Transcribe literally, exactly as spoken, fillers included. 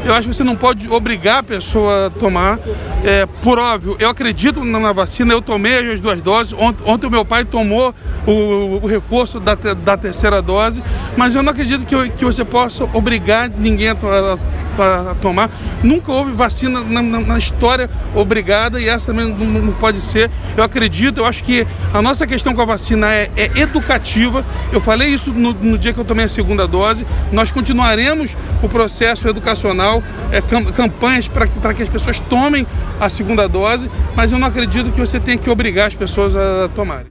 Eu acho que você não pode obrigar a pessoa a tomar. É, por óbvio, eu acredito na vacina, eu tomei as duas doses. Ont, ontem o meu pai tomou o, o reforço da, da terceira dose, mas eu não acredito que, eu, que você possa obrigar ninguém a, a, a tomar. Nunca houve vacina na, na, na história obrigada e essa também não, não pode ser. Eu acredito, eu acho que a nossa questão com a vacina é, é educativa. Eu falei isso no, no dia que eu tomei a segunda dose. Nós continuaremos o processo educacional, é, campanhas para que, para que as pessoas tomem a segunda dose, mas eu não acredito que você tenha que obrigar as pessoas a tomarem.